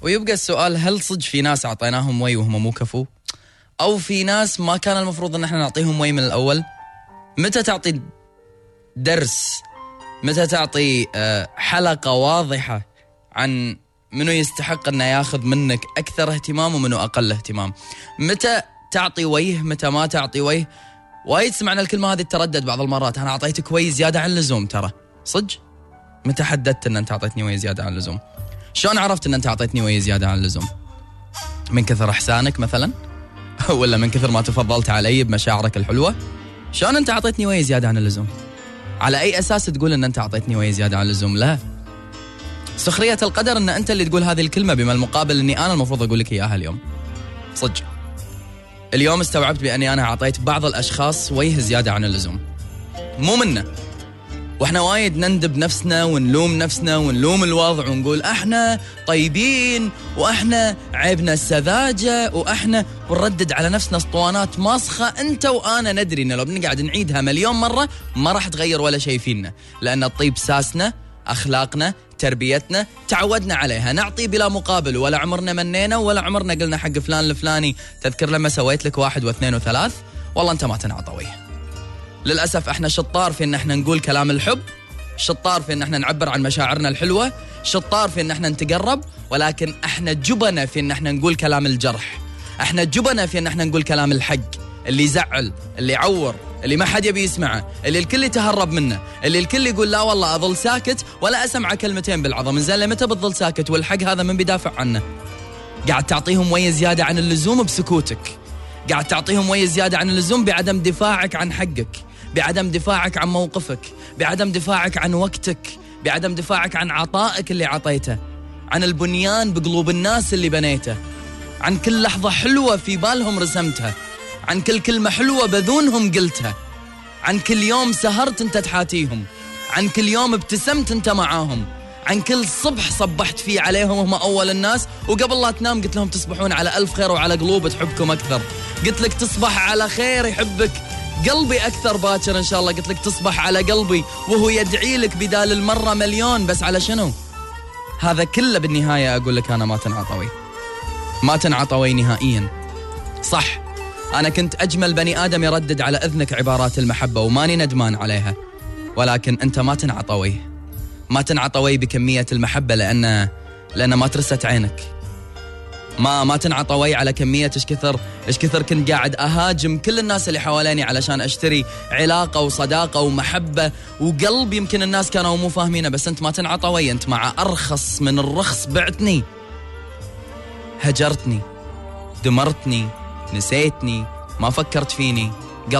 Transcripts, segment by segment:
ويبقى السؤال، هل صدق في ناس أعطيناهم وي وهم مو كفو؟ أو في ناس ما كان المفروض أن احنا نعطيهم وي من الأول؟ متى تعطي درس؟ متى تعطي حلقة واضحة عن منو يستحق أنه ياخذ منك أكثر اهتمام ومنو أقل اهتمام؟ متى تعطي ويه متى ما تعطي ويه؟ وايد سمعنا الكلمة هذه تردد بعض المرات، أنا أعطيتك وي زيادة عن اللزوم. ترى صدق متى حددت أن أنت أعطيتني وي زيادة عن اللزوم؟ شلون عرفت أن أنت أعطيتني وي زيادة عن اللزوم؟ من كثر إحسانك مثلا؟ ولا من كثر ما تفضلت علي بمشاعرك الحلوة؟ شلون أنت أعطيتني وي زيادة عن اللزوم؟ على أي أساس تقول أن أنت أعطيتني وي زيادة عن اللزوم؟ لا، سخرية القدر أن أنت اللي تقول هذه الكلمة، بما المقابل أني أنا المفروض أقول لك إياها اليوم. صدق اليوم استوعبت بأني أنا أعطيت بعض الأشخاص ويه زيادة عن اللزوم، مو منه. وإحنا وايد نندب نفسنا ونلوم نفسنا ونلوم الوضع ونقول إحنا طيبين وإحنا عيبنا السذاجة وإحنا، ونردد على نفسنا اسطوانات ماسخة. أنت وأنا ندري إن لو بنقعد نعيدها مليون مرة ما راح تغير ولا شيء فينا، لأن الطيب ساسنا، أخلاقنا، تربيتنا، تعودنا عليها، نعطي بلا مقابل، ولا عمرنا منينا ولا عمرنا قلنا حق فلان الفلاني تذكر لما سويت لك 1 و2 و3 والله أنت ما تنعطويه. للأسف احنا شطار في ان احنا نقول كلام الحب، شطار في ان احنا نعبر عن مشاعرنا الحلوة، شطار في ان احنا نتقرب، ولكن احنا جبنا في ان احنا نقول كلام الجرح، احنا جبنا في ان احنا نقول كلام الحق اللي يزعل، اللي يعور، اللي ما حد يبي يسمعه، اللي الكل يتهرب منه، اللي الكل يقول لا والله اظل ساكت ولا اسمع كلمتين بالعظم. زين متى بتظل ساكت والحق هذا من بيدافع عنه؟ قاعد تعطيهم وي زيادة عن اللزوم بسكوتك، قاعد تعطيهم وي زيادة عن اللزوم بعدم دفاعك عن حقك، بعدم دفاعك عن موقفك، بعدم دفاعك عن وقتك، بعدم دفاعك عن عطائك اللي عطيته، عن البنيان بقلوب الناس اللي بنيته، عن كل لحظة حلوة في بالهم رسمتها، عن كل كلمة حلوة بذونهم قلتها، عن كل يوم سهرت انت تحاتيهم، عن كل يوم ابتسمت انت معاهم، عن كل صبح صبحت فيه عليهم وهم أول الناس، وقبل لا تنام قلت لهم تصبحون على ألف خير وعلى قلوب تحبكم أكثر. قلت لك تصبح على خير يحبك قلبي أكثر باكر إن شاء الله. قلت لك تصبح على قلبي وهو يدعي لك بدال المرة مليون. بس على شنو؟ هذا كله بالنهاية أقول لك أنا ما تنعطوي، ما تنعطوي نهائيا. صح أنا كنت أجمل بني آدم يردد على أذنك عبارات المحبة وماني ندمان عليها، ولكن أنت ما تنعطوي، ما تنعطوي بكمية المحبة لأن ما ترست عينك. ما تنعطوي على كمية إيش كثر كنت قاعد أهاجم كل الناس اللي حواليني علشان أشتري علاقة وصداقة ومحبة وقلب. يمكن الناس كانوا مو فاهمينه، بس أنت ما تنعطوي. أنت مع أرخص من الرخص بعتني، هجرتني، دمرتني، نسيتني، ما فكرت فيني.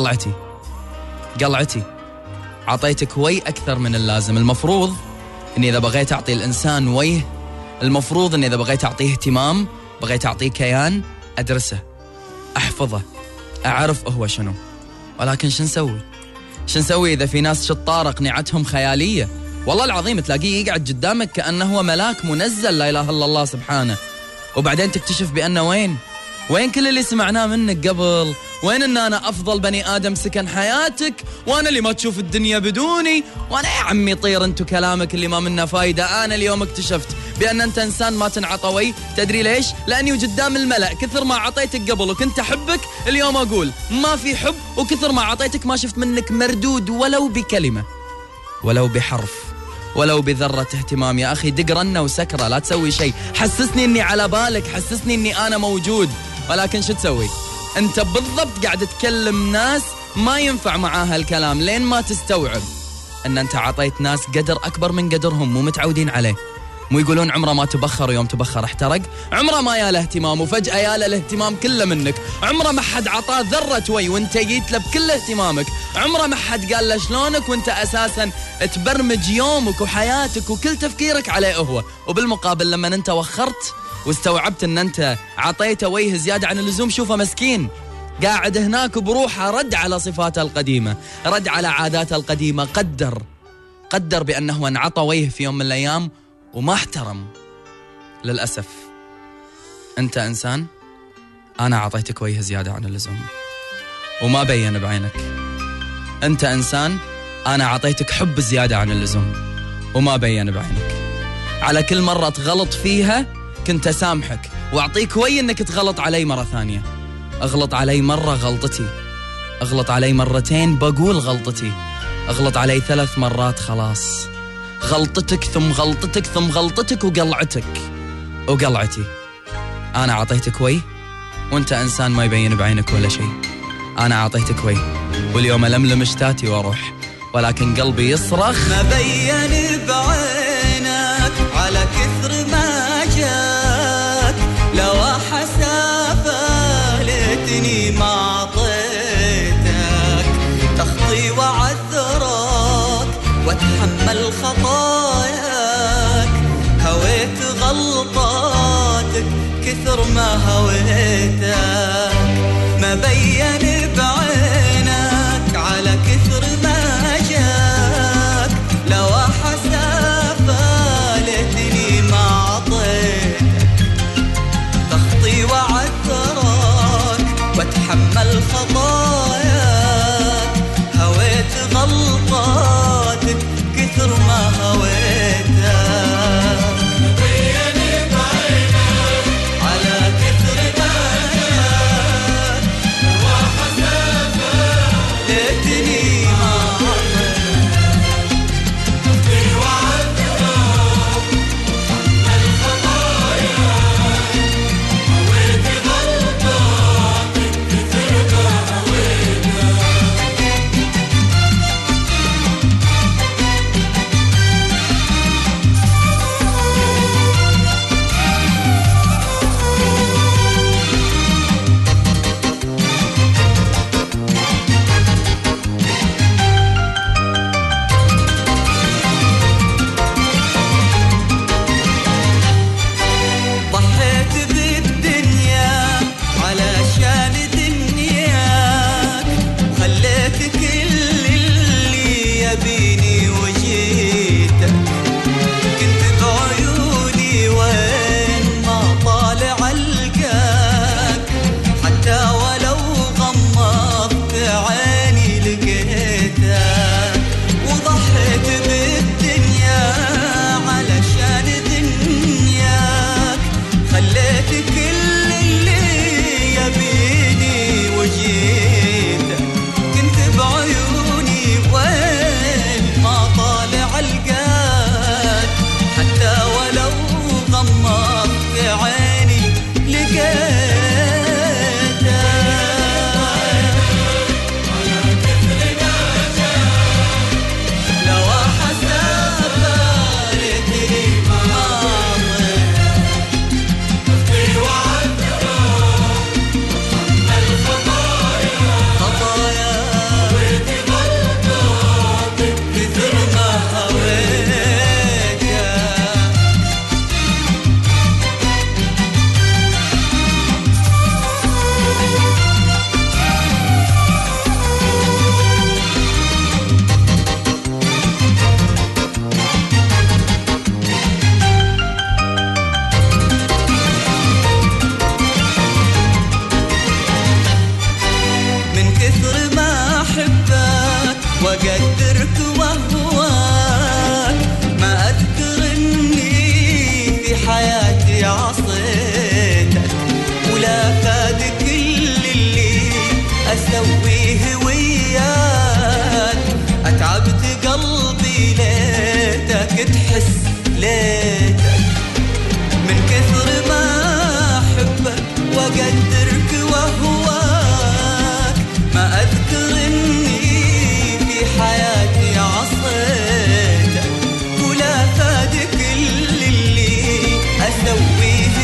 قلعتي عطيتك وي أكثر من اللازم. المفروض أني إذا بغيت أعطي الإنسان ويه، المفروض أني إذا بغيت أعطيه اهتمام، بغيت أعطيه كيان، أدرسه، أحفظه، أعرف هو شنو. ولكن شو نسوي إذا في ناس شطارة قناعتهم خيالية؟ والله العظيم تلاقيه يقعد قدامك كأنه هو ملاك منزل لا إله إلا الله سبحانه، وبعدين تكتشف بأنه وين كل اللي سمعناه منك قبل؟ وين ان انا افضل بني ادم سكن حياتك، وانا اللي ما تشوف الدنيا بدوني، وانا يا عمي طير انتو كلامك اللي ما منه فايدة. انا اليوم اكتشفت بان انت انسان ما تنعطوي. تدري ليش؟ لاني قدام الملأ كثر ما عطيتك قبل وكنت احبك، اليوم اقول ما في حب، وكثر ما عطيتك ما شفت منك مردود ولو بكلمة، ولو بحرف، ولو بذرة اهتمام. يا اخي دق رنة وسكرة، لا تسوي شيء، حسسني اني على بالك، حسسني اني انا موجود. ولكن شو تسوي؟ انت بالضبط قاعد تكلم ناس ما ينفع معاها الكلام، لين ما تستوعب ان انت عطيت ناس قدر اكبر من قدرهم، مو متعودين عليه. مو يقولون عمره ما تبخر ويوم تبخر احترق؟ عمره ما ياله اهتمام وفجأة ياله الاهتمام كله منك. عمره ما حد عطاه ذرة وي وانت جيت له بكل اهتمامك. عمره ما حد قال له شلونك وانت اساسا تبرمج يومك وحياتك وكل تفكيرك عليه هو. وبالمقابل لما انت وخرت واستوعبت ان انت عطيته ويه زيادة عن اللزوم، شوفه مسكين قاعد هناك بروحه، رد على صفاته القديمة، رد على عاداته القديمة، قدر بأنه انعطى ويه في يوم من الأيام وما احترم. للأسف أنت إنسان، أنا عطيتك ويه زيادة عن اللزوم وما بين بعينك. أنت إنسان، أنا عطيتك حب زيادة عن اللزوم وما بين بعينك. على كل مرة تغلط فيها كنت أسامحك وأعطيك وي إنك تغلط علي مرة ثانية. أغلط علي مرة غلطتي، أغلط علي مرتين بقول غلطتي، أغلط علي 3 مرات خلاص غلطتك ثم غلطتك ثم غلطتك وقلعتك وقلعتي. أنا أعطيتك وي وأنت إنسان ما يبين بعينك ولا شيء. أنا أعطيتك وي واليوم ألملم شتاتي وأروح، ولكن قلبي يصرخ ما بين بعينك على كثر ما جاك، لو حسافة ليتني ما عطيتك، تخطي وعذرك واتحمل خطاياك، هويت غلطاتك كثر ما هويتك. ما بين بعينك على كثر ما جاك، لو حسافة ليتني ما عطيتك، تخطي وعذرك واتحمل خطاياك، هويت غلطاتك كثر ما هويتك. وقدرك وهواك، ما أذكر إني في حياتي عصيتك، ولا فاد كل اللي أسويه وياك. أتعبت قلبي ليتك تحس ليتك، من كثر ما أحبك وقدرك وهواك، ما أذكر إني حياتي عصيتك، ولا فاد كل اللي أسويه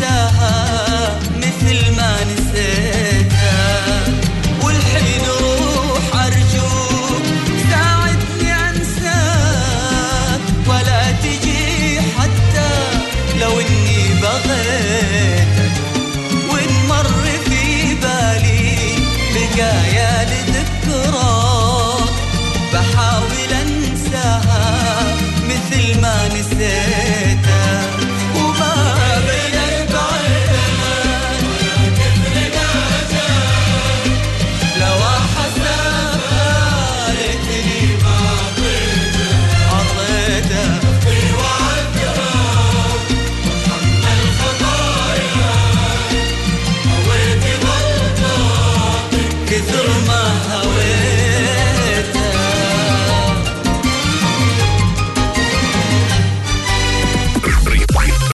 انساها